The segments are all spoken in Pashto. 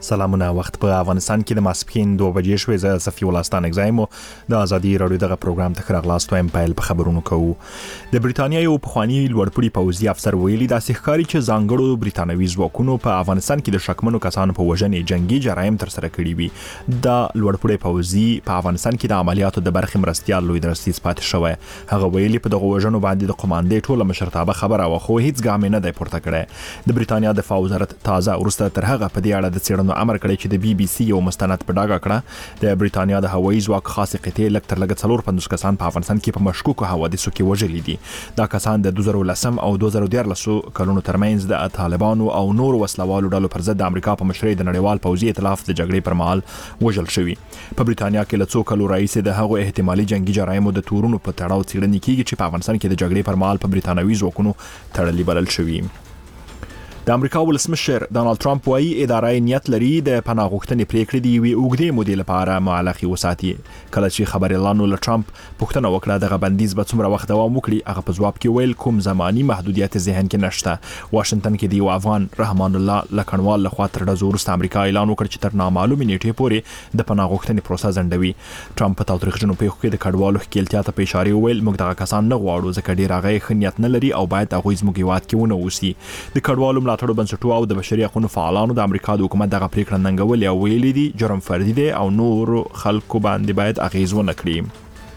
سلامونه. وخت په افغانستان کې د ماسپښین 2 بجې شوې. زه صفي الله ستانک زایم د ازادي رادیو دغه پروګرام ته راغلاست وایم. پایل په خبرونو کوو. د بریټانیا یو پخوانی لوړپوړي پوځي افسر ویلي دا ښکاري چې ځانګړو بریټانوي ځواکونو په افغانستان کې د شکمنو کسانو په وژنې جنگي جرایم تر سره کړي وي. دا لوړپوړي پوځي په افغانستان کې د عملیاتو د برخې مرستیال لوی درستیز پاتې شوی. هغه ویلي په دغه وژنو باندې د قوماندې ټوله مشرتابه خبره و خو هیڅ ګام نه دی پورته کړی. د بریټانیا دفاع وزارت تازه ورسته تر هغه په دې اړه د څېړنو امر کړی چې د بي بي سي یو مستند په ډاګه کړه د بریټانیا د هوایي ځواک خاصه قطعه لکتر لګ 450 کسان په افغانستان کې په مشکوکو حوادثو کې وژل دي. دا کسان د 2010 او 2014 کلونو ترمنځ د طالبانو او نور وسلوالو ډلو پر ضد د امریکا په مشرۍ د نړیوال پوځي ائتلاف د جګړې پر مهال وژل شوي. په بریټانیا کې له څو کلو راهیسې د هغو احتمالي جنگي جرایمو د تورونو په تړاو څېړنې کیږي چې په افغانستان کې د جګړې پر مهال په بریټانوي ځواکونو تړلي بلل شوي. د امریکا ولسمشر ډانلډ ټرمپ وايي اداره نیت لري د پناه غوښتنې پریکړې دی وی اوګدې مودې لپاره معلقي وساتي. کله چې خبريالانو له ټرمپ پوښتنه وکړه دغه بندیز به څومره وخت دوام وکړي، هغه په جواب کې ویل کوم زماني محدودیت ذهن کې نشته. واشنگټن کې دی افغان رحمان الله لکنوال له خوا تر ډزو وروسته امریکا اعلان وکړ چې تر نامعلومه نیټې پورې د پناه غوښتنې پروسه ځنډوي. ټرمپ په تاریخجنو پیښو کې د کډوالو ښکېلتیا ته په اشاره ویل موږ دغه کسان نه غواړو ځکه ډیر هغه خنیت نه لري او باید هغه زموږ هیواد کې ونه اوسي. د کډوالو ملاتړ بنسټونو او د بشري حقوقو فعالانو د امریکا د حکومت دغه پریکړه ننګولې او ویلي دي جرم فردي دی او نور خلکو باندې باید اغیز ونه کړي.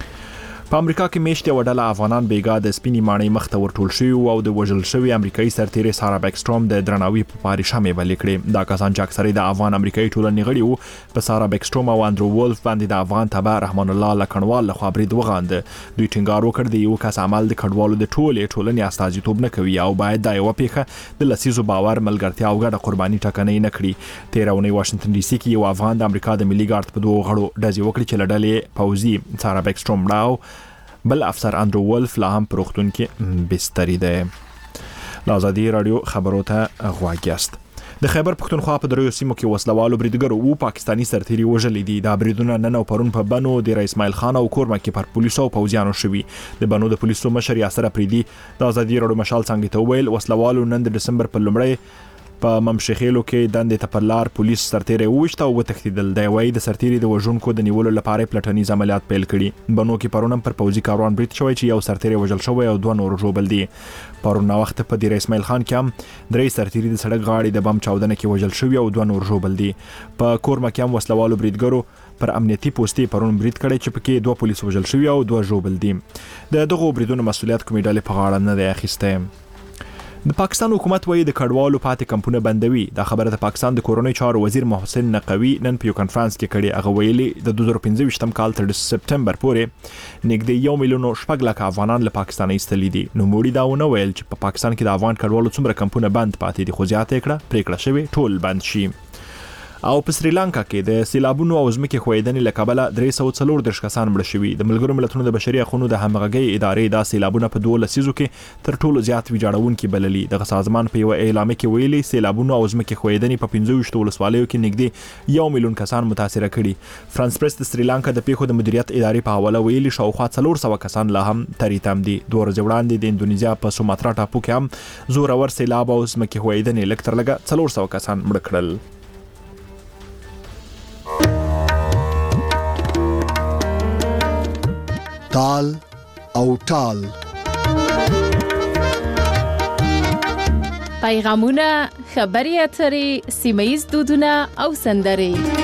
په امریکا کې میشته وډاله افغانان بیګا د سپینی ماڼۍ مخته ورټول شوی او د وژل شوی امریکایي سرتیری سارا بیکستروم د درناوي په پاریشا مې بلې کړې. دا کسان چې اکثره د افغان امریکایي ټولنې غړي وو په سارا بیکستروم او اندرو وولف باندې د افغان تبع رحمان الله لکنوال له خوا برید وغاند. دوی ټینګار وکړ د یو کس عمل د کډوالو د ټولنې استازیتوب نه کوي او باید دا یو پیښه د لسیزو باور ملګرتیا او ګډه قرباني ټاکنې نه کړي. 13 اونۍ واشنگټن ډي سي کې یو افغان د امریکا د ملي ګارد په 2 غړو ډزې وکړي چې لړلې پوځي سارا بیکستروم راو بل افسر اندرو وولف لا هم په روغتون کې بستری ده. ازادي رادیو خبرو ته غوږ یاست. د خیبر پښتونخوا په دریو سیمو کې وسلوالو بریدګرو او پاکستانی سرتیری وژلې دي. دا بریدونه نن او پرون په بنو د اسماعیل خان او کورمه کې پر پولیسو او پوځیانو شوي. د بنو د پولیسو مشر یاسر اپریدي د ازادي رادیو مشال څنګه ته ویل وسلوالو نن د دسمبر په لومړۍ په ممشخېلو کې دندې ته پر لار پولیس سرتیری وشته او وتښتیدل. دی وایي د سرتیری د وژونکو د نیولو لپاره پلټنیز عملیات پیل کړي. بنو کې پرونم پر پوځي کاروان برید شوی چې یو سرتیری وژل شوی او 2 نور ژوبل دي. پرون وخت په دیر اسماعیل خان کې هم 3 سرتیری د سړک غاړې د بم چاودنه کې وژل شوی او 2 نور ژوبل دي. په کورمه کې هم وسلوالو بریدګرو پر امنیتي پوسټي پرون برید کړی چې پکې 2 پولیس وژل شوی او 2 ژوبل دي. د دغه بریدونو مسؤلیت کومې ډلې په غاړه نه دی اخیسته. د پاکستان حکومت وایي د کډوالو پاتې کمپونه بندوي. دا خبره د پاکستان د کورونی چارو وزیر محسن نقوی نن په یو کانفرنس کې کړي. هغه ویلي د 2015 کال تر سپټمبر پورې نږدې 1 میلیون شپږ لک افغانان له پاکستان ایستلي دي. نو موړي دا ونه ویل چې په پاکستان کې د افغان کډوالو څومره کمپونه بند پاتې دي، خو زیاته کړه پریکړه شوی ټول بند شي. او په سریلانکا کې د سیلابونو او ځمکې ښویدنې له کبله 340 کسان مړه شوي. د ملګرو ملتونو د بشري حقوقو د همغږۍ ادارې دا سیلابونه په 2 لسیزو کې تر ټولو زیات ویجاړونکي بللي. دغه سازمان په یو اعلامیه کې ویلي سیلابونو او ځمکې ښویدنې په 25 ولسوالیو کې نږدې 1 میلیون کسان متاثر کړي. فرانس پریس د سریلانکا د پیښو د مدیریت ادارې په حواله ویلي شاوخوا 400 کسان لا هم تریتم دي. 2 ورځې وړاندې د اندونیزیا په سوماترا ټاپو کې هم زورور سیلاب او ځمکې ښویدنې لکتر لګه 400 کسان مړه کړل. تال او ټال پیغامونه، خبري اترې، سیمه‌ییز دودونه او سندرې.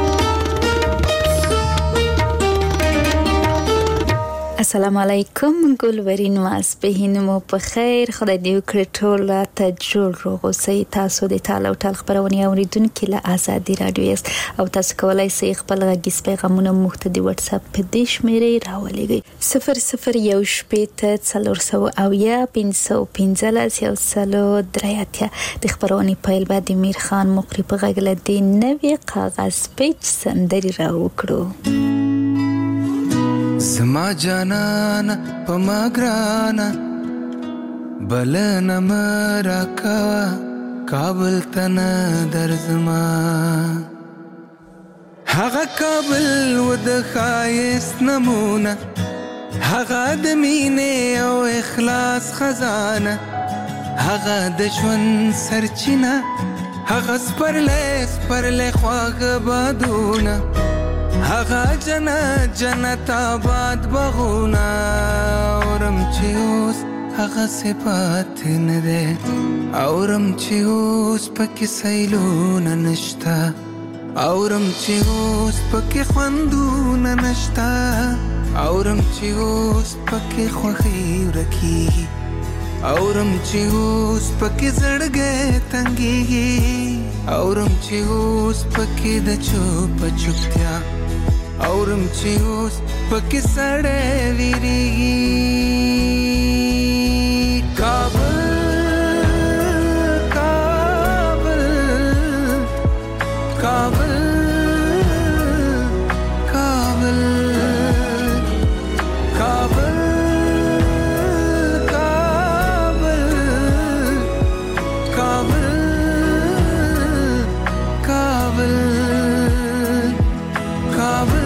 السلام علیکم ګلورین ماسپهین مو په خیر. خدای دې وکړي ټول ته جوړ روغ اوسئ. تاسو د تال او ټال خبرونه اوریدونکو له ازادي رادیو یاست او تاسو کولای شئ خپل غږیز پیغامونه موږ ته د واتس اپ په دې شمیرې راولېږئ 0018 د خبرونې پیل بعد امیر خان مقری په غږ له دې نوې کاغذ پیچ سندري راوکړو. زما جانان پما گرانا بلنا مرا کوا کابل تن درزما هغه کابل ود خایس نمونه هغه د مینې او اخلاص خزانه هغه د ژوند سرچینه هغه سپرلی خواږه بادونه، هغه جنت آباد باغونه. اورم چې اوس هغه صفات نه دی، اورم چې اوس پکې سیلونه نشته، اورم چې اوس پکې خوندونه نشته، اورم چې اوس پکې خوښي ورکېږي، اورم چې اوس پکې زړګی تنګېږي، اورم چې اوس پکې د چوپتیا، اورم چې اوس پکې سړی ویریږي. کابل کابل کابل کابل کابل کابل کابل کابل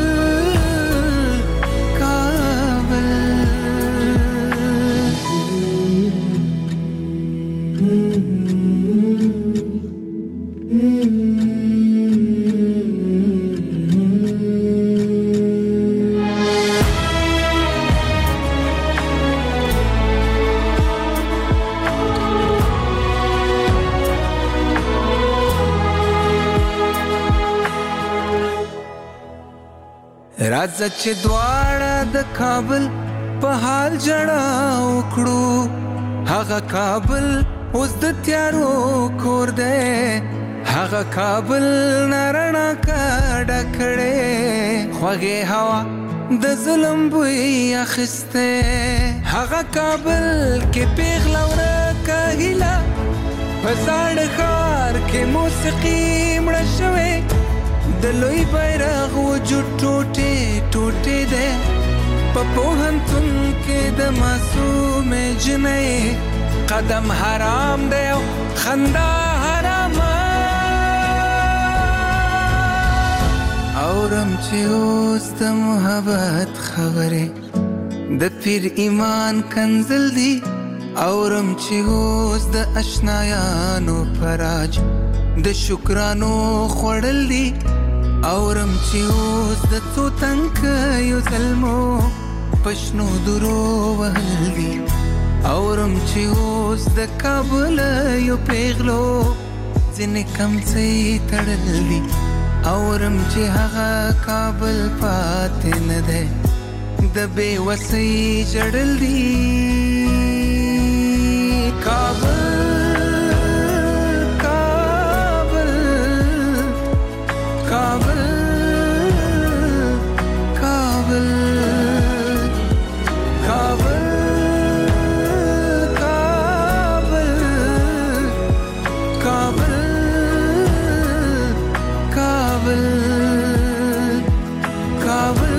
راځه چې دواړه د کابل په حال جړا وکړو. هغه کابل اوس د تیارو کور دی، هغه کابل نه رڼا کډه کړې، خوږې هوا د ظلم بوی اخیستی. هغه کابل کې پیغله ورکه هیله، په زاړه ښار کې موسیقي مړه شوې، د لوی بیرغ وجود ټوټې ټوټې دی. په پوهنتون کې د معصومې جنۍ قدم حرام دی او خندا حرامه. اورم چې اوس د محبت خبرې د پیر ایمان کنزل دی، اورم چې اوس د اشنایانو پراج د شکرانو خوړل دی، اورم چې اوس د څو تنکیو زلمو پشنو درو وهل دی، اورم چې اوس د کابل یو پیغلو ځینې کمڅۍ تړل دی، اورم چې هغه کابل پاتې نه دی، د بې وسۍ جړل دی. کابل کابل کابل کابل کابل کابل کابل کابل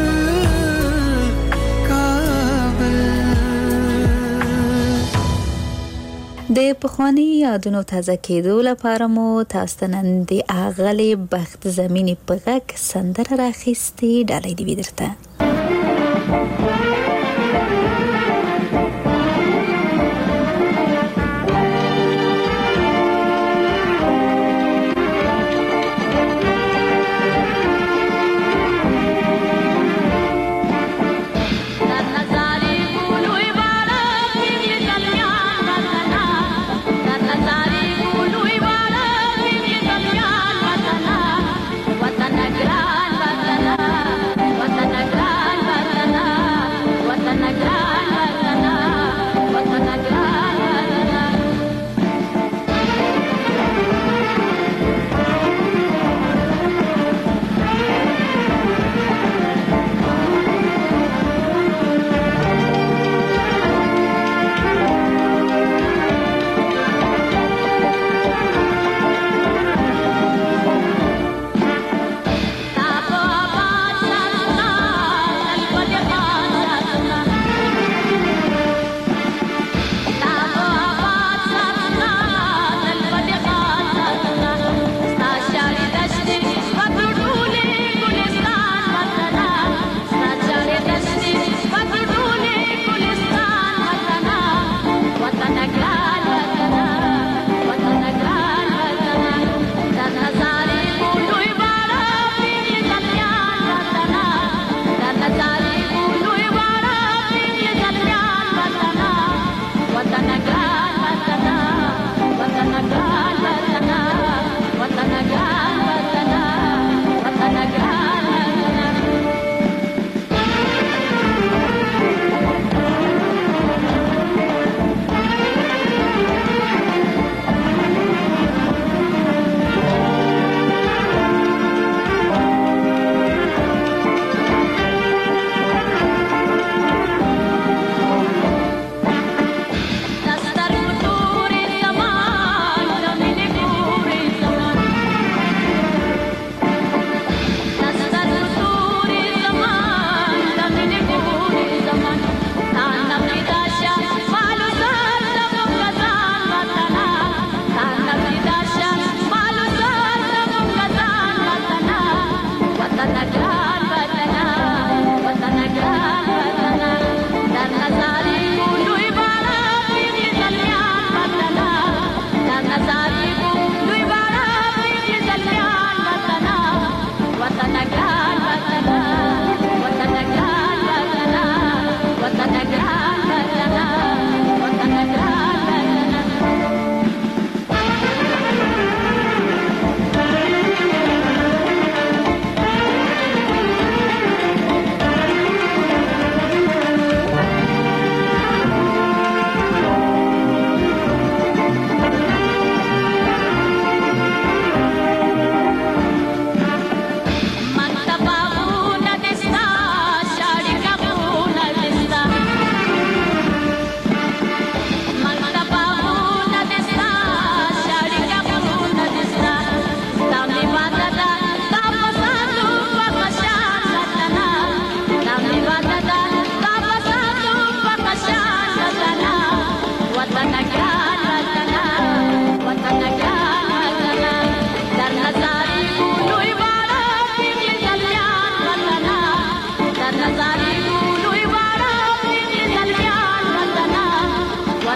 کابل. د پخواني یادونو تازه کېدو لپاره مو تاسو ته نن د اغلې بخت زمینی په غږ سندره راخیستې. ډالۍ دې وي درته. وطن ګران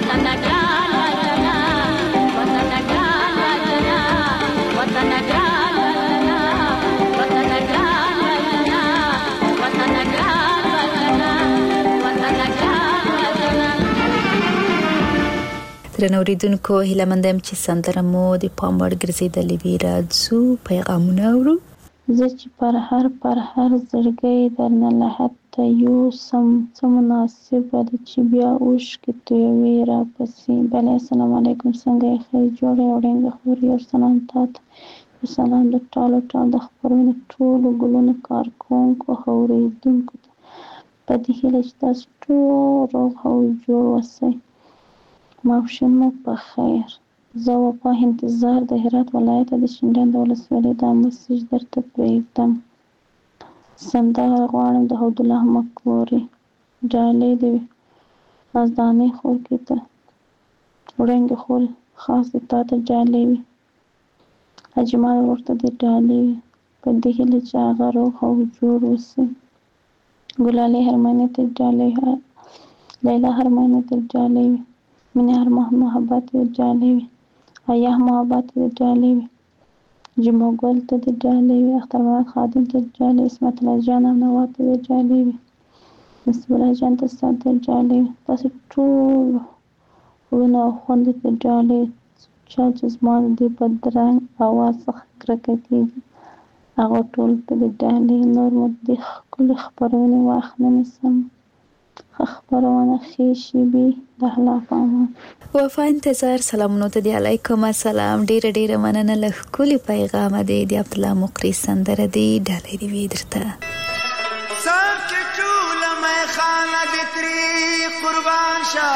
درنو ریدونکو هیله مندم چې سندره مو د پام وړ ګرځېدلې وي. راځو پیغامونه اورو. زه چې پر هر زړګی درنه لحد یوسم څه مناسبه ده چې بیا اوښکې تویوي راپسې. بله السلام علیکم، څنګه یې ښه جوړه یو ړینګه خور یو سلام تاته، یو سلام د ټالو د خپرونې ټولو ګلونو کارکوونکو ښه اورېدونکو ته په دې هیله چې تاسو ټول روغ او جوړ اوسئ. ماپښین مو په خیر. زه وفا انتظار د هرات ولایت د شینډنډ ولسوالۍ دا مسیج درته پرېږدم. سندره غواړم د عبدالله مکوري ډالۍ د ازدانۍ خور کې ته وړنګې خور خاص د تا ته ډالۍ وي. اجمال ورته د ډالۍ وي په دې هیله چې هغه روغ او جوړ اوسي. ګلالۍ هرمنې ته ډالۍ، لیلا هرمنې ته ډالۍ وي. مینه هر محبت د ډالۍ وي. ایاه محبت د ډالۍ وي. جمعه ګل ته د ډالۍ وي. اختر محمد خادم ته د ډالۍ وي. اسمت الله جان او نواب ته د ډالۍ وي. نصیب الله جان ته ستا د ډالۍ وي. تاسو ټول وروڼه او خویندو ته ډالۍ. چا چې زما د دې بدرنګ اواز څخه کرکه کېږي هغه ټول ته د ډالۍ. نور مو د ښکلې خپرونې وخت نه نیسم. خبرونه خېشي بي د الله پامان. وفا انتظار سلامونو ته دی. علیکم السلام. ډیره مننه له ښکلي پیغام دی د عبدالله مقری سندره دی ډالۍ دی وي درته. سب چې ټول مې خانه دې کړې قربان شه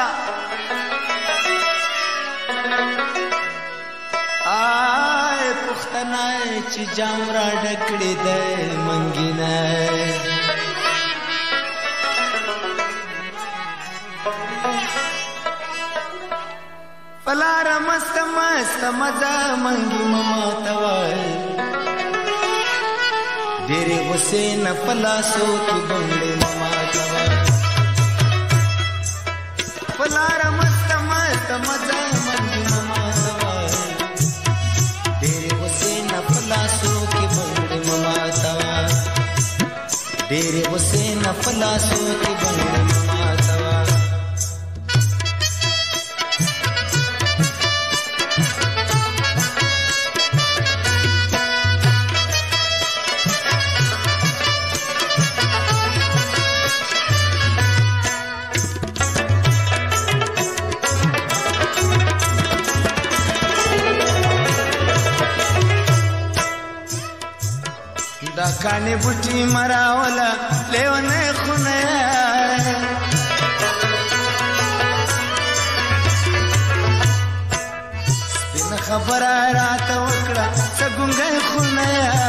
آی پښتنه چې جام را ډکړې ده منګینه فلار مست مزا منگی مما توای ډېرې غصې نه پلاسو کې بنګړې مما توای فلار مست مزا منگی مما توای ډېرې غصې نه پلاسو کې بنګړې مما توای ډېرې غصې نه پلاسو کې بنګړې مما توای کانی بوټي مراولا لیونه خونه سپین خبره راته وکړه څنګه خونه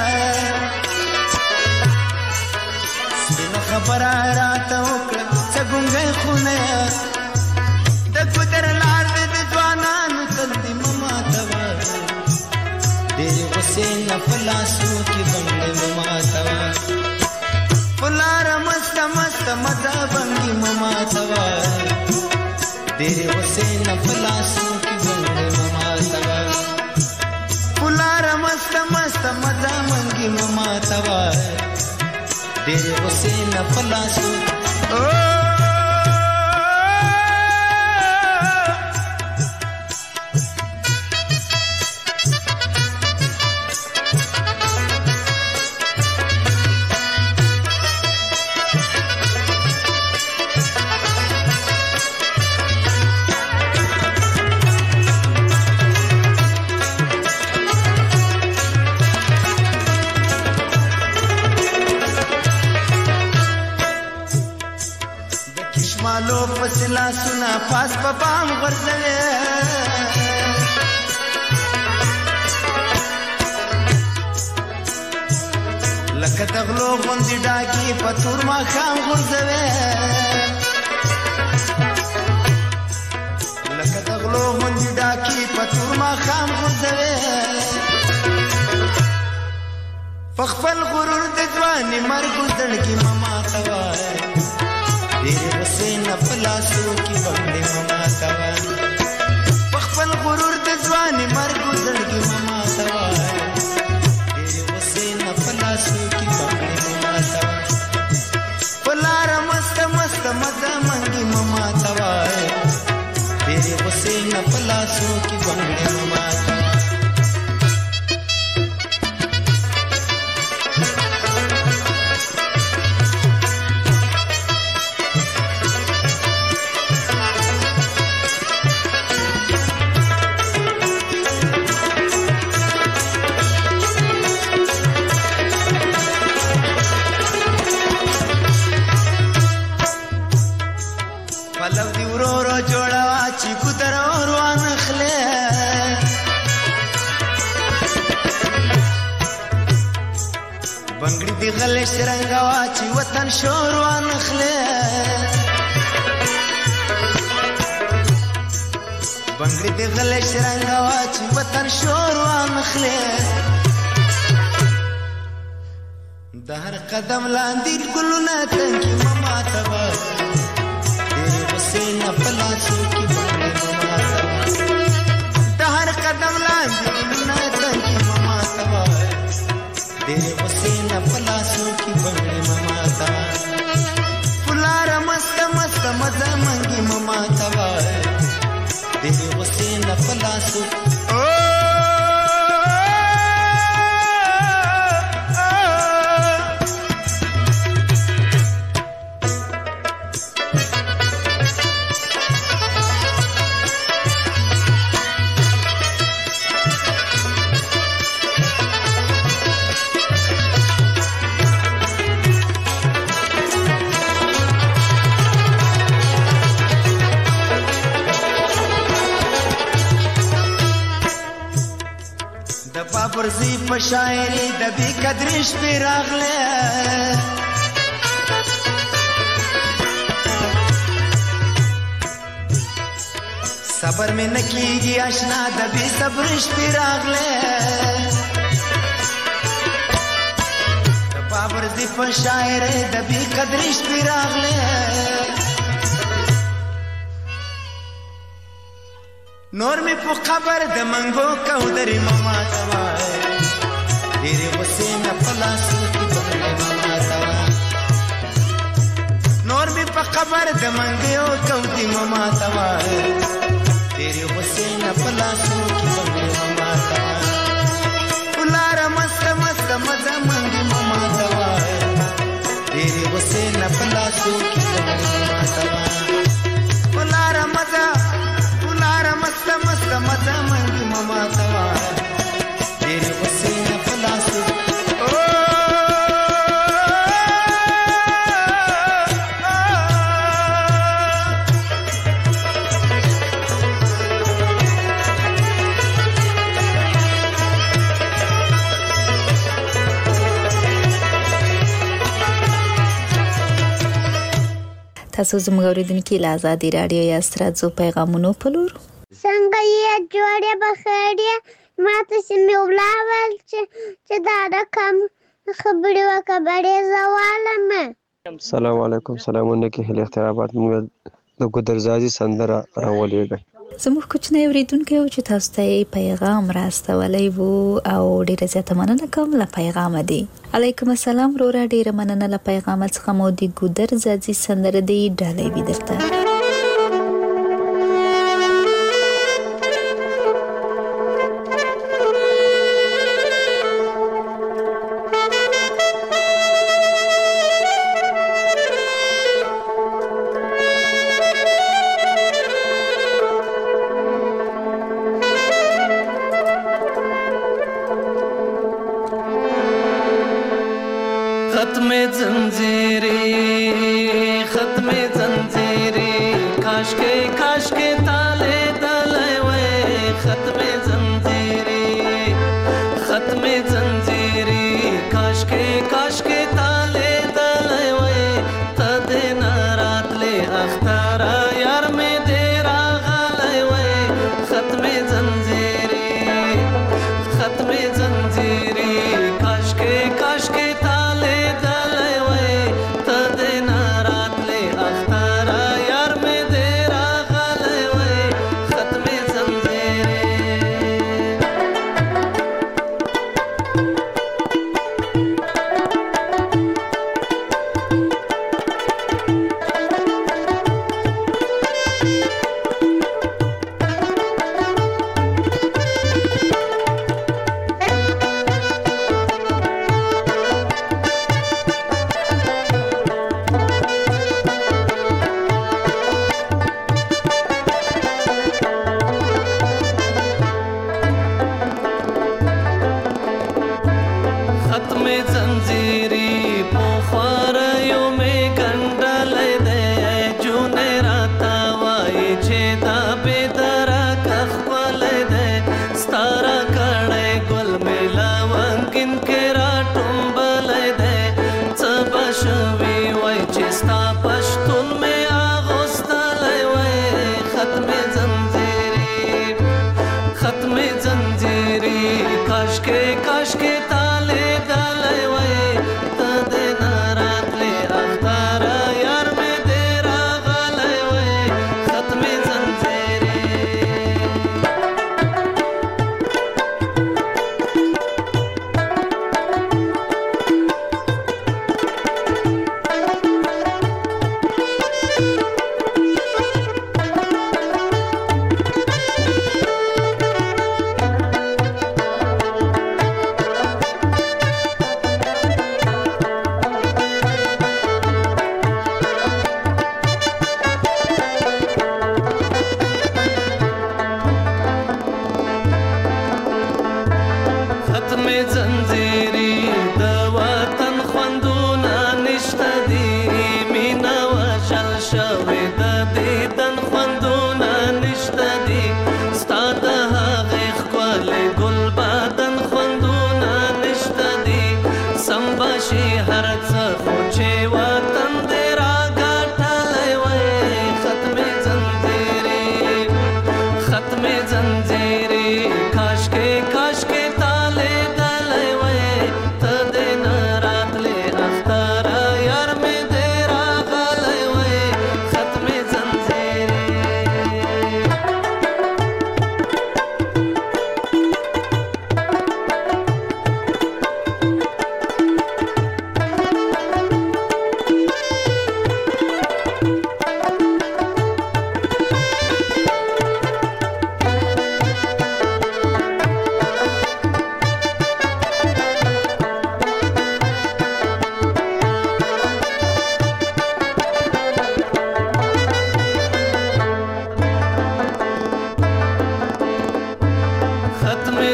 سپین خبره راته وکړه څنګه خونه د ګدر لار د ځوانانو تل دې مما توا ډېرې غصې نه پلاسو کې بنګړې مما توا فلار مست مزا بنګي مما توا ډېرې غصې نه پلاسو کې بنګړې مما توا فلار مست مزا بنګي مما توا ډېرې غصې نه پلاسو مالو فسلا سنا پاس پام غرزوي لکه تغلو غوندي ډاکی پتور ما خام غرزوي لکه تغلو غوندي ډاکی پتور ما خام غرزوي فخفل غرور د ځواني مرګ زړګي مما توای ډېرې غصې نه پلاسو کې بنګړې مما توای غصې نه په لاسو کې بنګړې مه ماتوه پلو دی ورورو جوړوا چې ګودر روان خله بنګړي دی غلې شرنګوا چې وطن شور وان خله بنګړي دی غلې شرنګوا چې وطن شور وان خله د هر قدم لاندې ګلونه تنګي مما تبا سینا پلاسو کی بنگڑے مما توا د هر قدم لاندې ګلونه تنګي مما توا ډېر وسینا پلاسو کی بنگڑے مما توا پلار مست مست مزه منګي مما توا ډېر وسینا پلاسو پرزی په شاعری د بی قدرش پی راغله صبر میں نکیږي آشنا د بی صبرش پی راغله د پرزی په شاعری د بی قدرش پی راغله نور می په خبر د منګو کو درې مما توا ډېرې غصې نه په لاسو کې بنګړې مما توا نور می په خبر د منګو کو درې مما توا ډېرې غصې نه په لاسو کې بنګړې مما توا ولار مست مست مزه منګي مما توا ډېرې غصې نه په لاسو کې بنګړې مما توا ولار مزه مست مست مزه منګي مما توا ډېر غصې نه په لاسو تاسو زموږ اوریدونکو له آزادي رادیو یا ستراتزو پیغامونو په لور څنګه یې جوړې بخیر یې ماته چې مې ولاول چې دا رقم خبرې وکړې زوالم السلام علیکم سلامونه کې هله اخترابات موږ د ګودرزازي سندره راولېږي زموږ کوچنی اوریدونکو چې تاسو ته پیغام راستولی وو او ډیره زیاته مننه کوم له پیغام دی علیکم السلام رورا ډیره مننه له پیغام څخه مو د ګودرزازي سندره دی ډالۍ وی درته ختم زنجیری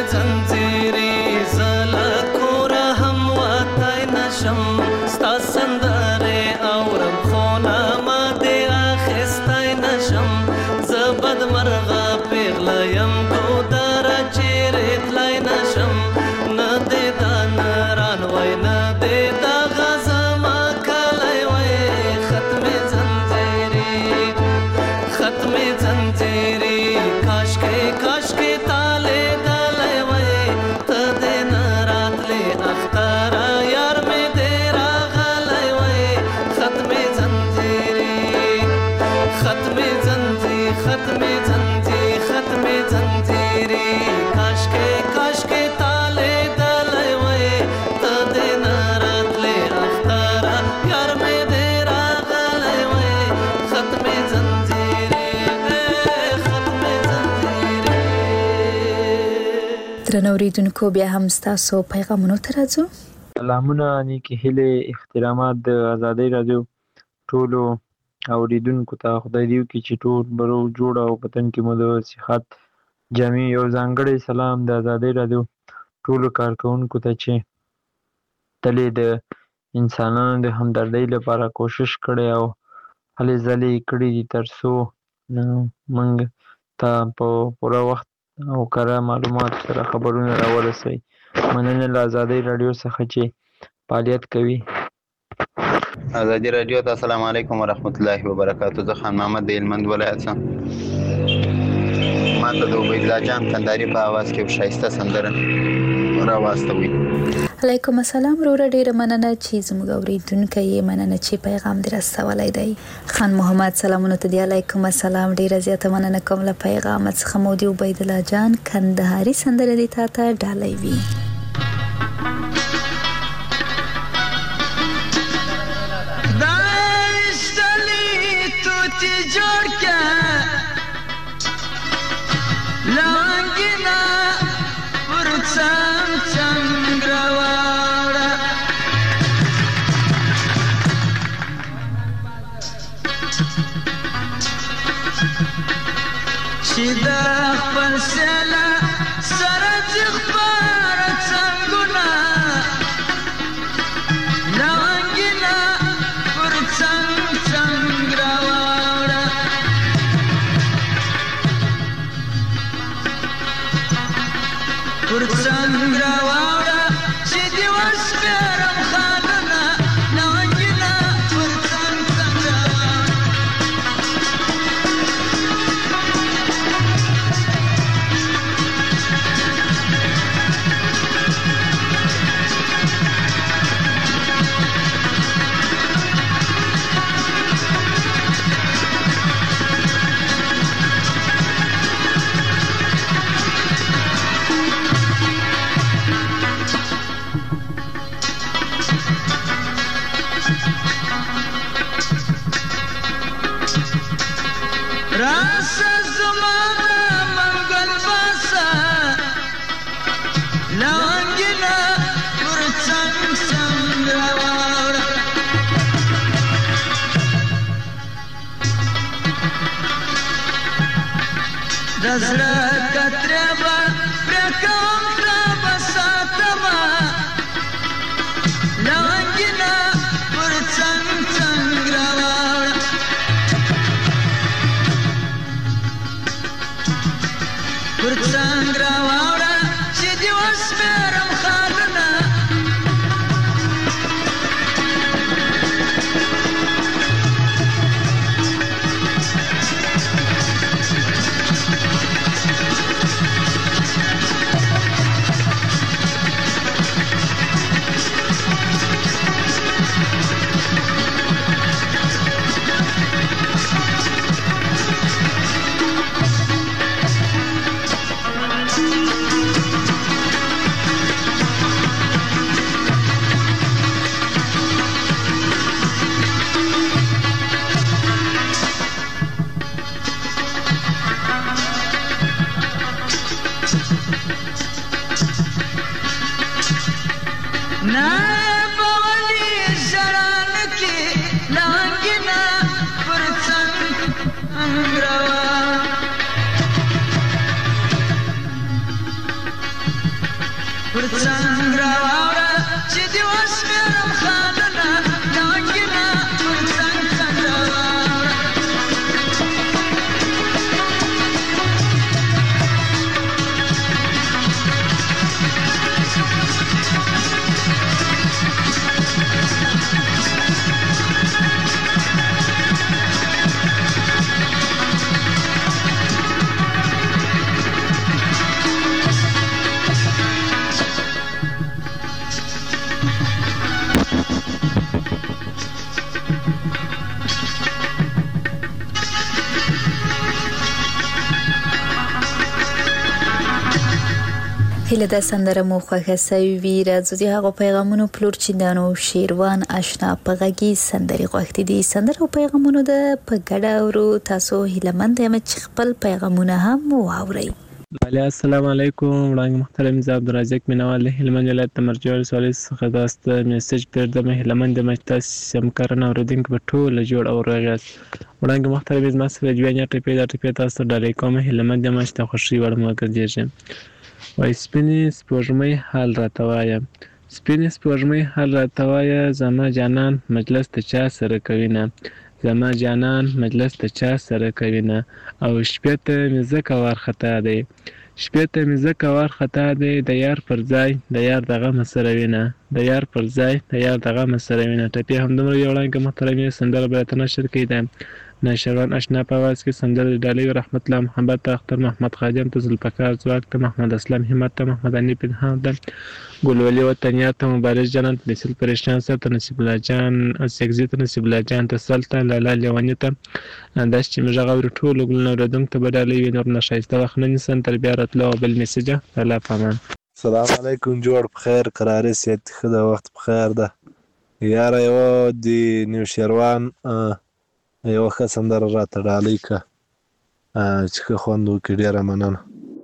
زنځيري زلا کور هم وتای نشم ستا سندره اورم خونه ما دې اخستای نشم زبد مرغه پیغلایم کو در چیرې تلای نشم نه دې دان ران وای نه دې دا غزما کلای وای ختم زنځيري کاش کې تاله دلای وای ته دې ناراتلې اختر یار مې دې راغلای وای ختم زنځيري کاش کې تاله دلای وای ته دې ناراتلې اختر یار مې دې راغلای وای ختم درنو اوریدونکو بیا هم ستاسو پیغامونو ته راځو. سلامونه نیکی هیله احترامات د آزادۍ رادیو ټولو اوریدونکو ته خدای دې وکړي چې ټول برو جوړ او وطن کې مو د صحت جامع یو ځانګړی سلام د آزادۍ رادیو ټولو کارکونکو ته چې تل د انسانانو د همدردۍ لپاره کوشش کړی او هلې ځلې کړي دي تر څو موږ ته په پوره وخت او کره معلومات سره خبرونه راورسوي. مننه له آزادۍ رادیو څخه چې فعالیت کوي. آزادی رادیو ته السلام علیکم ورحمت الله وبرکاتہ. زه خان محمد د هلمند ولایت څخه ما ته د عبیدالله جان کندهاري په اواز کې ښایسته سندره راواستوي. علیکم السلام وروره ډیره مننه چې زموږ اوریدونکو یې مننه چې پیغام دې رسولی دی. خان محمد سلامونه ته دی. علیکم السلام ډیره زیاته مننه کوم له پیغام څخه مو دی عبیدالله جان کندهاري سندره دې تاته ډالۍ وي. شیدا خپل سلا سره ځخبار څنګهونه لونګینا پر څنګه راوړه پر څنګه راوړه چې دی وسپرم خاننا لونګینا پر څنګه راسه زمانه منګل باسه لونګینا پر څنګه راوړه دزړه کتره به پرکوم را بساتما لونګینا پر څنګه راوړه پر څنګه راوړه چې دی وسپرم خانونه څنګ راوړه چې دې وشمېرم خالونه ناوکینه پر څنګ راوړه هله د سندره مو خوښه سوي وي راځو د هغو پیغامونو پلور چې د نوشیروان آشنا په غږی سندري غوښتي دي سندره او پیغامونو د په ګډه ورو تاسو هله مند یم چې خپل پیغامونه هم واورئ. بله السلام علیکم وړاندې محترم زه عبدالرزاق مینوال هلمند ولایت د مرجع ولسوالۍ څخه داسته میسج پرېږدم هلمند یم چې تاسې همکاران اورېدونکي به ټوله جوړ او روغ یاست. وړاندې محترم زما سره جوانیا ټپې دا ټپې تاسو ته ډالۍ کوم هلمند یم چې د خوښۍ وړ مو وګرځېږم. وای سپینې سپوږمۍ حال راته وایه سپینې سپوږمۍ حال راته وایه زما جانان مجلس ته چا سره کوي نه زما جانان مجلس ته چا سره کوي نه او شپې ته مې ځکه وارخطا دی شپې ته مې ځکه وارخطا دی د یار پر ځای د یار د غمه سره وینه د یار پر ځای د یار د غمه سره وینه. ټپې همدومره یو وړاندې محترمې سندره باید نشر کړي ده نشروان آشنا په आवाज کې سندره ډالۍ رحمت الله محمد اختر محمد خادم ته ذوالفقار ځواک ته محمد اسلام همت ته محمد اني پنهان ته ګلولي وطنیات ته مبارز جانان ته نصیب پرشتیان سره ته نصیب الله جان سیکزي ته نصیب الله جان ته سلطان لالا لیوانی ته انداز چې موږ غوړو ټول ګلونه ورودونکو ته بدالې وي نور نشایسته وخت نه نسن تر بیا راتلو بل میسج الله پامان. السلام علیکم جوړ بخیر قرارې سید خدا وخت بخیر ده یار یو دی نوشیروان یو ښه سندره راته ډالۍ که چې ښه خوند وکړي ډېره مننه.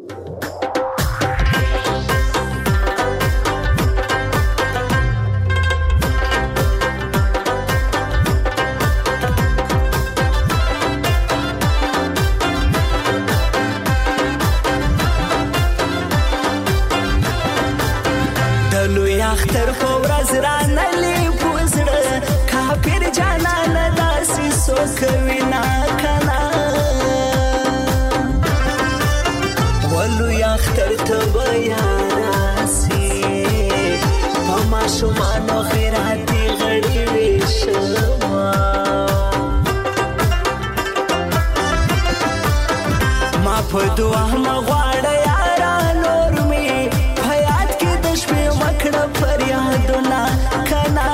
د لوی اختر په ورځ رانلې په زړه کافر جانان داسې کوي نا کنا ولو یختر ته بیا راسي په ماشومانو خیراتي غړي وشما ما په دعا مغواړه یارا نور می حیات کې د شپې مکړه فریادونه کنا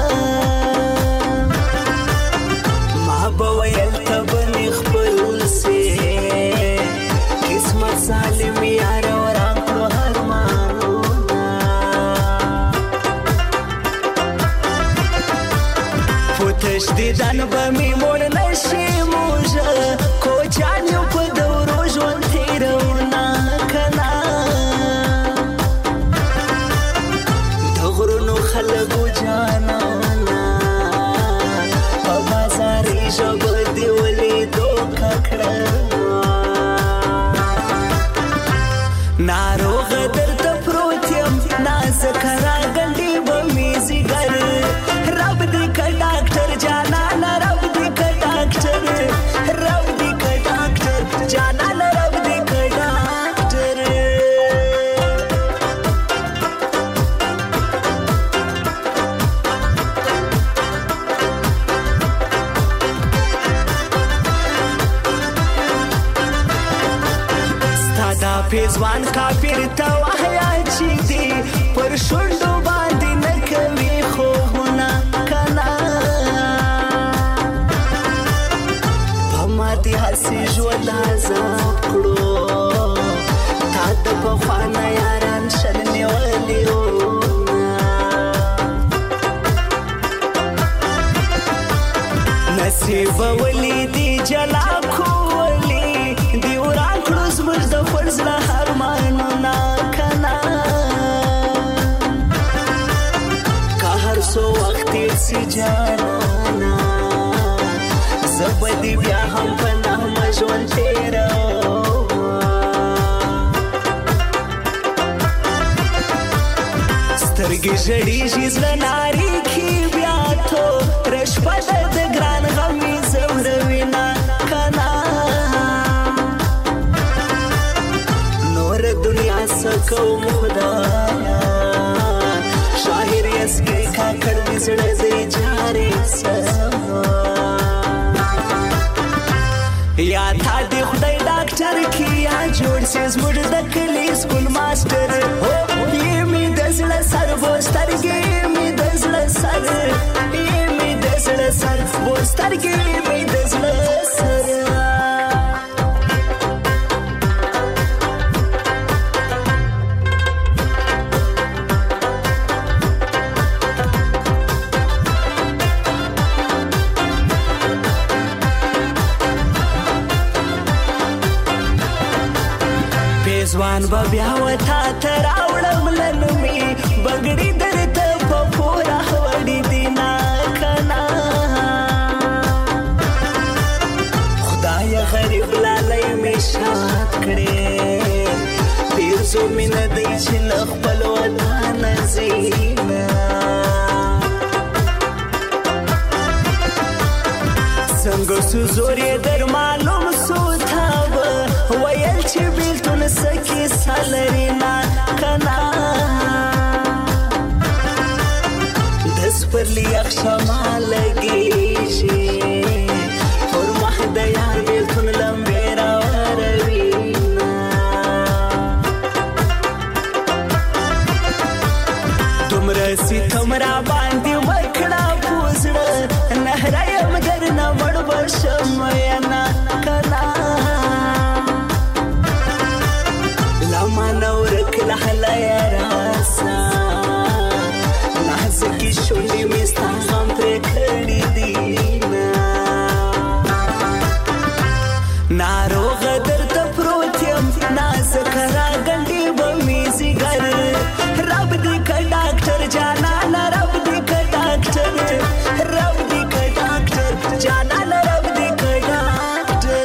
بویل تبنی خپل سی قسمت سالم یار وران کړو هر مارونا پوتش دیدن بمی مول نشی موجه کوچانیو په دورو ژوند تیرونا کنا د غرونو خلکو جانانا په بازار ژبه دی ولیدو ککړه ناروغ درته پروت یم نازک راغلی به مې ځیګر رب دې که ډاکټر جانانه رب دې که ډاکټر رب دې که ډاکټر جانانه رب دې که ډاکټر پیزوان کافر ته وحیا چې دی پر شونډو باندې نه کوي خوبونه کنا په ماتې هسې ژوند عذاب کړو تا د پخوانه یاران شل نیولي نصیب ولیدي جلا کولی دی وران کړو زموږ د فرض له ارمانونه کنا که هر څو وخت تېر سي جانانه زه به دې بیا هم په نغمه ژوند تېروم سترګې ژړېږي زړه نارېږي بیا توره شپه ده د ګران غم مې ځوروینه کنه نوره دنیا څه کوم خدایا شاعر یسکې کاکړ مې زړه دی جارې سما یا تا دې خدای ډاکټر کې یا جوړ سي زموږ د کلي سکول ماسټر یې مې د زړه سر بوسترګې مې د زړه سر یې مې د زړه سر بوسترګې مې د زړه سر ځوان به بیا وتا ته راوړم لنمې بنګړي درته په پوره وړې دي نه کنه خدایه غریب لالی مې شاد کړې پیرزو مې نه دی چې له خپل وطنه ځي نه څنګه سو زور یې در معلوم سو تا به ویل چې بیلتون سکی سالری نه کنه دس پر لیاق شما لګیږي پر مخ د یار بیلتون لمبې راوروي دومره ستم را باندې ورکړه پوزړه نهره یم درنه مړ به شم ینه کنه لحلا یا راسا نازکی شونډې مې ستا غم پرې کړي دي ناروغه درته پروت یم نازکه راګنډې به مې ځیګر رب دې که ډاکټر جانانه رب دې که ډاکټر رب دې که ډاکټر جانانه رب دې که ډاکټر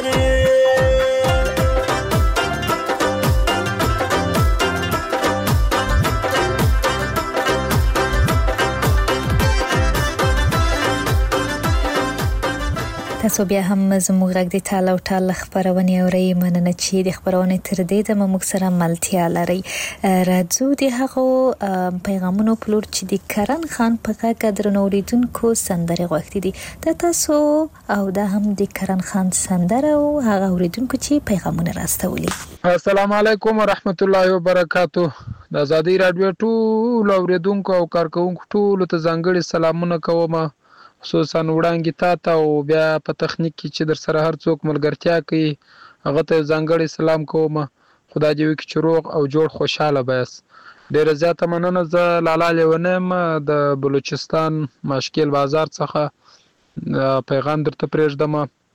تاسو بیا هم زموږ غږ د ټال او ټال خبرونه اورئ مننه چې د خبرونه تر دې د موږ سره ملتیا لري راځو د هغه پیغامونو پلور چې د کرن خان په غږ درنوریدونکو سندره غوښتي دي تاسو او دا هم د کرن خان سندره او هغه اوریدونکو چې پیغامونه راستولي السلام علیکم ورحمت الله وبرکاتو د آزادۍ رادیو ټول اوریدونکو او کارکونکو ټول ته ځانګړي سلامونه کوم خصوصا وړاندې تا او بیا په تخنیک کې چې در سره هر څوک ملګرتیا کوي هغه ته ځانګړي سلام کوم خدای دې وکړي چې روغ او جوړ خوشاله بس ډیره زیاته مننه زه لالا لیونم د بلوچستان ماشکل بازار څخه پیغام درته پرېږدم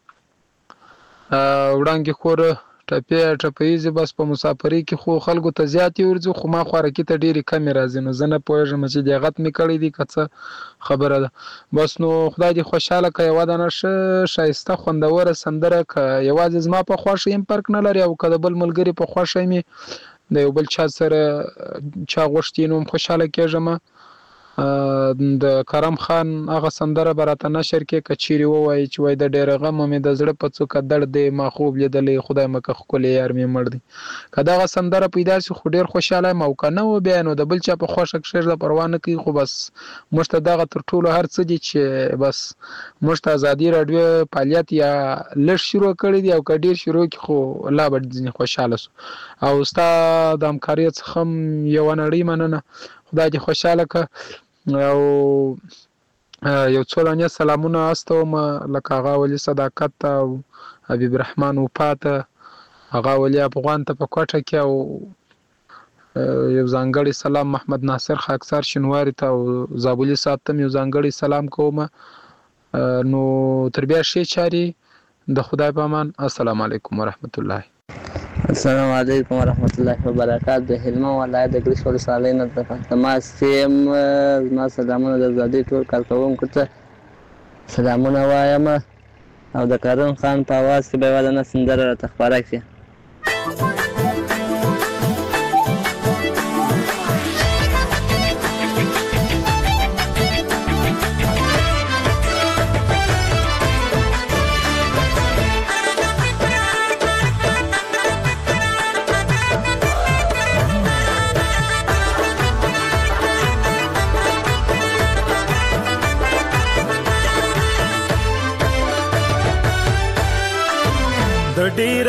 وړاندې خور ټپیزي بس په مسافرۍ کې خو خلکو ته زیاتې ورځي خو ما خو حرکت ډېری کم راځي نو زه نه پوهېږم چې دې غت مې کړی دي که څه خبره ده بس نو خدای دې خوشحاله که یوه دانه ښایسته خوندوره سندره که یوازې زما په خوښه یم فرق نه لري او که د بل ملګري په خوښه مې د یو بل چا سره چا غوښتي نو هم خوشحاله کېږم د کرم خان هغه سندره به راته نشر کې که چیرې ووایي چې وایي د ډېره غم مې د زړه په څوکه درد دی ما خوب لیدلی خدای مکه ښکلی یار مې مړ دی که دغه سندره پیدا شي خو ډېر خوشحاله یم او که نه و بیا نو د بل چا په خوښه کښېږده پروا نه کوي خو بس موږ ته دغه تر ټولو هر څه دي چې بس موږ ته ازادي راډیو فعالیت یا لږ شروع کړی دی او که ډېر شروع کړي خو لا به ځینې خوشحاله سو او ستا د همکاریو څخه هم یوه نړۍ مننه خدای دې خوشحاله که او یو څو لانې سلامونه استوم لکه هغه ولي صداقت او حبیب رحمان وفات هغه ولي افغان ته په کوټه کې او یو ځانګړی سلام محمد ناصر خاکسار شنواری ته او زابلی صاحب ته یو ځانګړی سلام کوم نو تر بیا شي چاري د خدای په امان السلام علیکم ورحمت الله السلام علیکم ورحمت الله وبرکاتہ د هلمند ولایت د ګریش ولسوالۍ نه ما سیم ما سلامونه د آزادۍ ټول کارکوونکو ته سلامونه وایم او د کرن خان په اواز کې به ولنه سندره راته خپاره کړي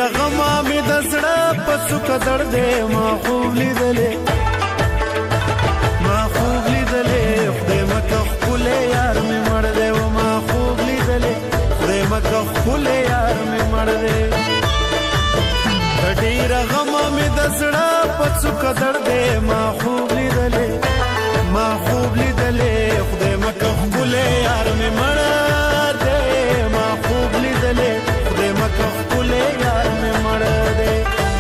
غما مې د زړه په څوکه دردې ما خوب لیدلې خدای مکه ښکلی یار مې مړ دی و ما خوب لیدلې خدای مکه ښکلی یار مې مړ دی د ډېره غمه مې د زړه په څوکه دردې ما خوب لیدلې خدای مکه ښکلی یار مې مړ دی ما خوب لیدلې خدای مکه ښکلی یار مې مړ دی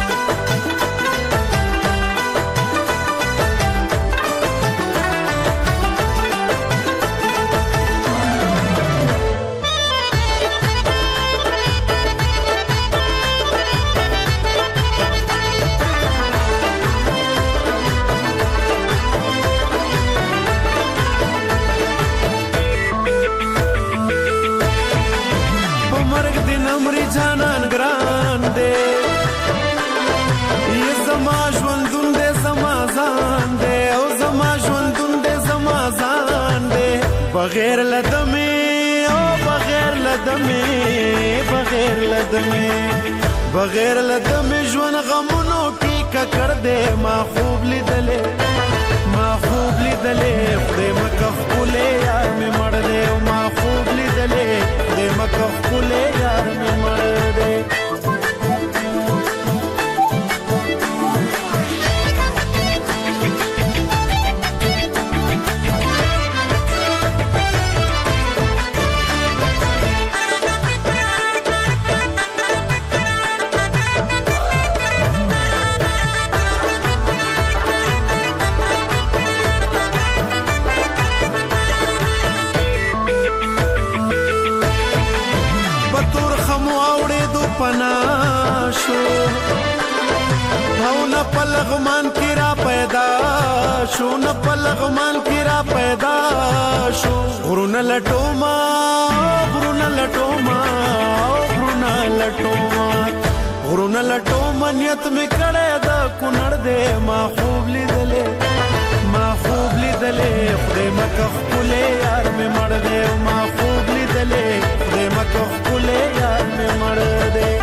جانان ګران دی یا زما ژوندون دی زما ځان دی او زما ژوندون دی زما ځان دی بغیر له دمې او بغیر له دمې ژوند غمونو کې ککړ دی ما خوب لیدلې خدای مکه ښکلی یار مې مړ دی او ما خوب لیدلې خدای مکه ښکلی یار مې مړ دی پناشو او نه پلغمان کی را پیدا شو غرونه لټوما نیت می کړه دا کونړ دې ما خوب لیدلې خدای مکه ښکلی یار مې مړ دی ما خوب لیدلې خدای مکه ښکلی یار مې مړ دی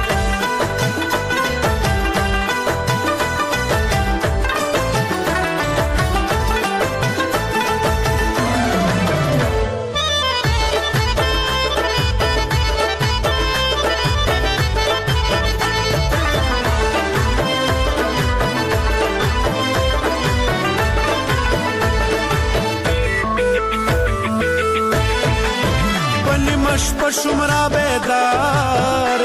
شپه شمرا بیدار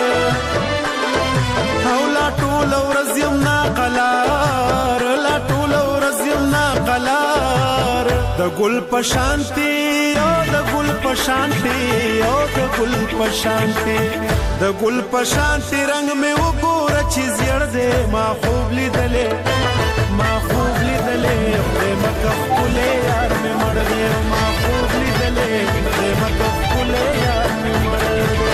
او لا ټول ورځ یم ناقلار د ګل په شانتي رنگ مې وګوره چې زیړ دی ما خوب لیدلې خدای مکه ښکلی یار مې مړ دی ما خوب لیدلې خدای مکه ښکلی یار مې مړ دی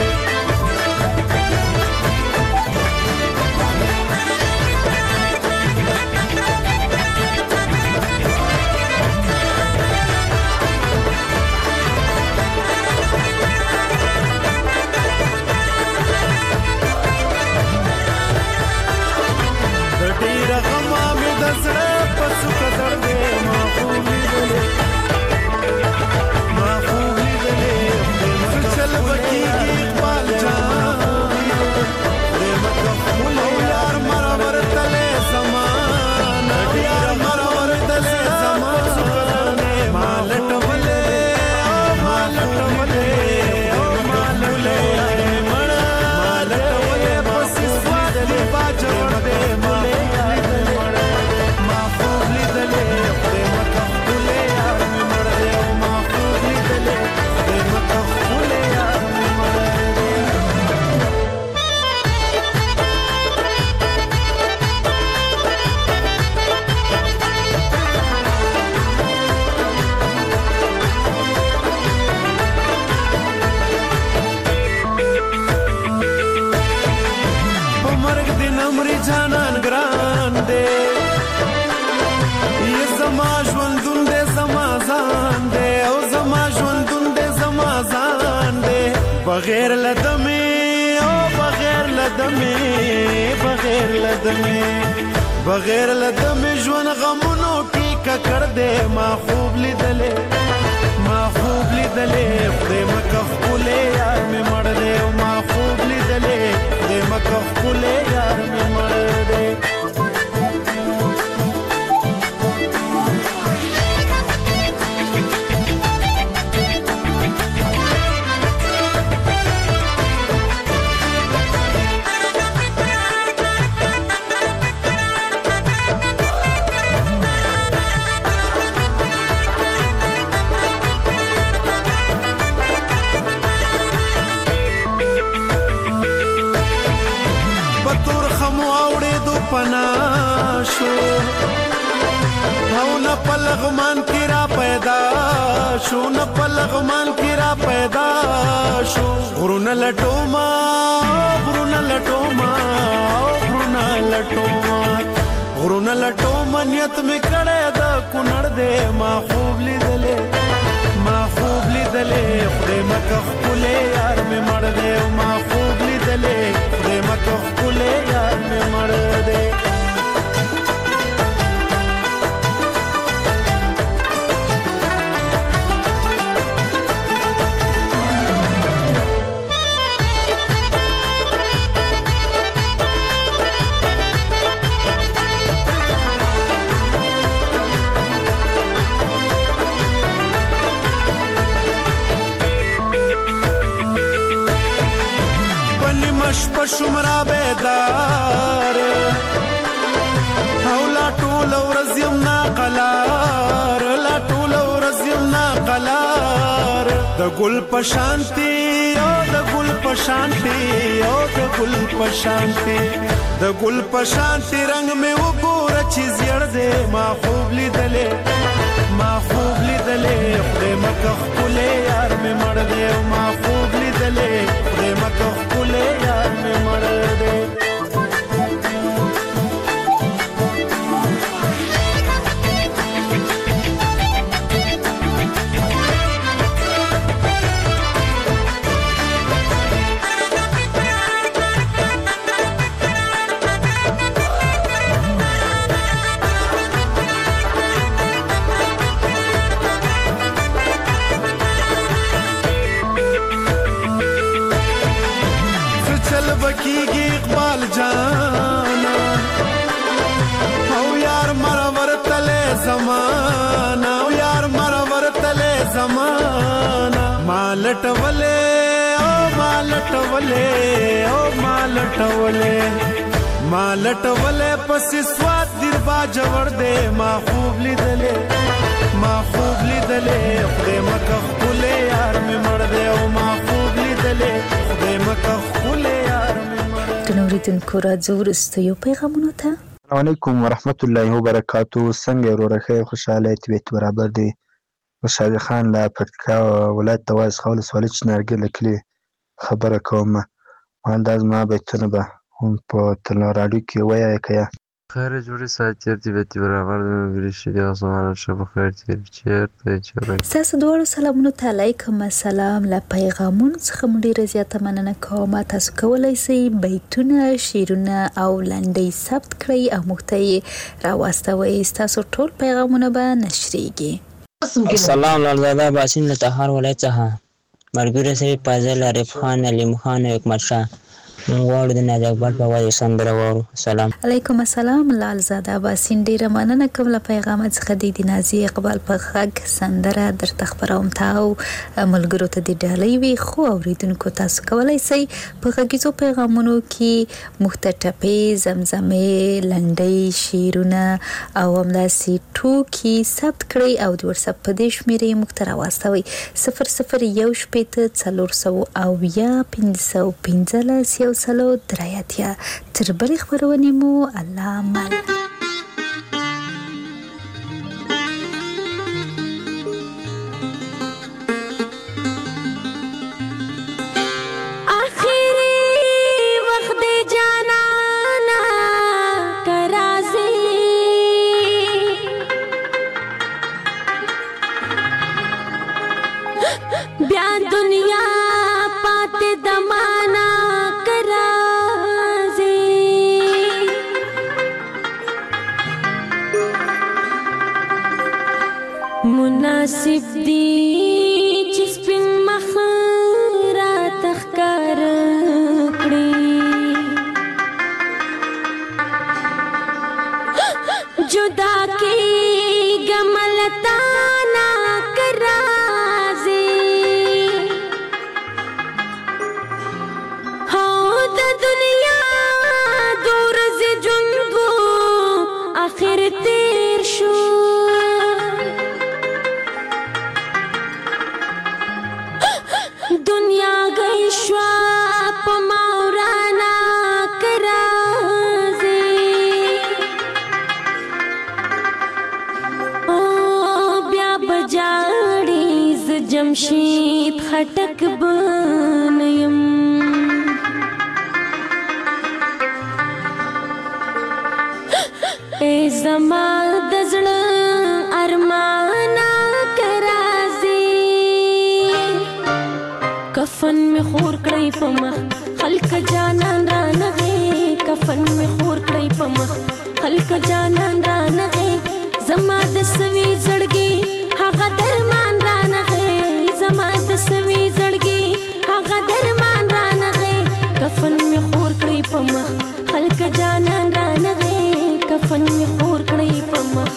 بغیر له لدمه بغیر لدمه بغیر لدمه ژوند غمونو کې ککړ دې ما خوب لیدلې ما خوب لیدلې خدای مکه خپلې یار مې مړ دې ما خوب لیدلې خدای مکه خپلې یار مې مړ دې پناشو او نه پلغمان کی را پیدا شو نه پلغمان کی را پیدا شو غرونه لټوما غرونه لټوما غرونه لټوما غرونه لټوما نیت می کړه د کونړ دې ما خوب لیدلې ما خوب لیدلې خدای مکه خپلې یار می مړ دې ما خوب لیدلې خدای مکه خپلې یار می مړ دې شمرا بیدار او لا ټول ورځ یم ناقلار لا ټول ورځ یم ناقلار د ګل پشانتی او د ګل پشانتی او د ګل پشانتی د ګل پشانتی رنگ می وګوره چې زیړ دې ما خوب لیدلې ما خوب لیدلې خدای مکه خپلې یار می مړ دې ما خوب لیدلې خدای مکه خپلې یار می مړ دې بکیږي اقبال جانا او یار مرور تله زمانہ او یار مرور تله زمانہ مالټولې او مالټولې او مالټولې مالټولې پسې سواد دیر با جوړ دې ما خوب لیدلې ما خوب لیدلې خدای مکه خپلې یار مې مړ دې او ما خوب لیدلې خدای مکه خپلې نوریدونکو راځو وروستیو پیغامونو ته. السلام علیکم ورحمت الله وبرکاتو. څنګه وروره خیر خوشاله طبیعت برابر دی. خوشحالي خان له پکتیکا ولایت د وایس خول سوالي چنارګل کلی خبره کوم. مال د ما بیتونه به هم په تل رادیو کې وایي کیا خیر جوړی ساتي طبیعت برابر دی. ورشي دی اسمانه شب خیر چیرته چیرته تاسو دوه سلامونه ته علیکم السلام. له پیغامونو څخه مو ډیره زیاته مننه کوم. تاسو کولای شئ بیتونه شعرونه او لنډۍ ثبت کړئ او موږ ته راواستوئ. تاسو ټول پیغامونه به نشریږي. السلام لالزاده باسین له تهار ولایت څخه مرګور سره فاضل عارف خان علیم خان او اکمل شاه مونږ د ناز اکبر په وایي سندره وورو. سلام علیکم السلام لالزاده باسین ډیره مننه کوم له پیغام څخه د نازي اقبال په غږ سندره درته خبروم. تاسو ملګرو ته د ډالۍ وی خو اوریدونکو تاسو کولای شئ په غږیزو پیغامونو کې مختټپې زمزمې لنډۍ شعرونه او همداسې ټوکي ثبت کړئ او د واتساپ په دې شمیرې موږ ته راواستوئ 001 شپېته 415 515 تر بلې خبرونې مو الله مل. بیا دنیا پات دمانا کرا مناسب دی چې سپین مخ را تخکار کړي جدا کی گملتا نا کرازی ہاں دا دنیا دور سے جنگو آخر تیر شو دنیا گئی شوا پا مورانا کرازی بیا بجاڑی ز جمشید خٹک بنیم اے زما دزړ ارمانا کرازی کفن می خور کړی په مخ خلک جانان را نغې کفن می خور کړی په مخ خلک جانان را نغې زما د سوي زړګي هغه درمان را نغې زما د سوي زړګي هغه درمان را نغې کفن می خور کړی په مخ خلک جانان را نغې کفن می خور کړی په مخ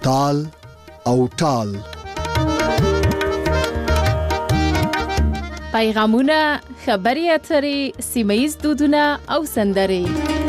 تال او ټال. پیغامونه، خبري اترې، سیمه ییز دودونه او سندرې.